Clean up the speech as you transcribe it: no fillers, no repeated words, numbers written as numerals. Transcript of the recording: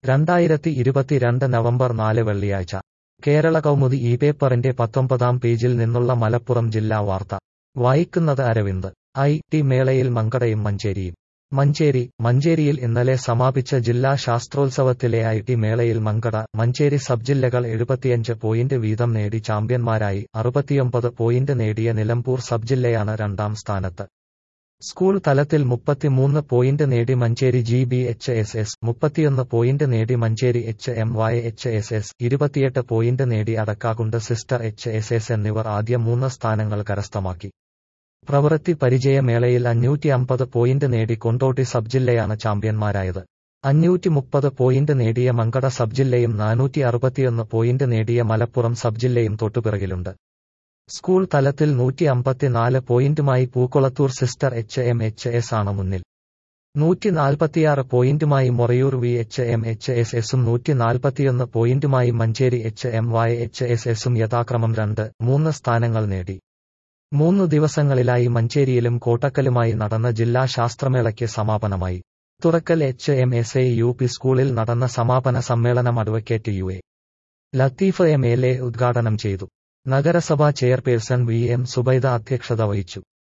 2022 November 4 വെള്ളിയാഴ്ച കേരള കൗമുദി ഈ പേപ്പറിന്റെ 19-ാം പേജിൽ നിന്നുള്ള മലപ്പുറം ജില്ലാ വാർത്ത വായിക്കുന്നത് അരവിന്ദ്. ഐ.ടി. മേളയിൽ മങ്കടയും മഞ്ചേരിയും. മഞ്ചേരിയിൽ ഇന്നലെ സമാപിച്ച ജില്ലാ ശാസ്ത്രോത്സവത്തിലെ ഐ.ടി. മേളയിൽ മങ്കട, മഞ്ചേരി സബ് ജില്ലകൾ 75 പോയിന്റ് വീതം നേടി ചാമ്പ്യന്മാരായി. 69 പോയിന്റ് നേടിയ നിലമ്പൂർ സബ് ജില്ലയാണ് രണ്ടാം സ്ഥാനത്ത്. സ്കൂൾ തലത്തിൽ 33 പോയിന്റ് നേടി മഞ്ചേരി GBHSS, 31 പോയിന്റ് നേടി മഞ്ചേരി HMYHSS, 28 പോയിന്റ് നേടി അടക്കാകുണ്ട് സിസ്റ്റർ HSS എന്നിവർ ആദ്യ 3 സ്ഥാനങ്ങൾ കരസ്ഥമാക്കി. പ്രവൃത്തി പരിചയ മേളയിൽ 550 പോയിന്റ് നേടി കൊണ്ടോട്ടി സബ് ജില്ലയാണ് ചാമ്പ്യന്മാരായത്. 530 പോയിന്റ് നേടിയ മങ്കട സബ് ജില്ലയും 461 പോയിന്റ് നേടിയ മലപ്പുറം സബ് ജില്ലയും തൊട്ടുപിറകിലുണ്ട്. സ്കൂൾ തലത്തിൽ 154 പോയിന്റുമായി പൂക്കുളത്തൂർ സിസ്റ്റർ HMHS ആണ് മുന്നിൽ. 146 പോയിന്റുമായി മൊറയൂർ VHMHSS-ഉം 141 പോയിന്റുമായി മഞ്ചേരി HMYHSS-ഉം യഥാക്രമം 2, 3 സ്ഥാനങ്ങൾ നേടി. 3 ദിവസങ്ങളിലായി മഞ്ചേരിയിലും കോട്ടക്കലുമായി നടന്ന ജില്ലാ ശാസ്ത്രമേളയ്ക്ക് സമാപനമായി. തുറക്കൽ HMSA UP സ്കൂളിൽ നടന്ന സമാപന സമ്മേളനം അഡ്വക്കേറ്റ് UA ലത്തീഫ് MLA ഉദ്ഘാടനം ചെയ്തു. നഗരസഭാ ചെയർപേഴ്സൺ VM സുബൈദ അധ്യക്ഷത വഹിച്ചു.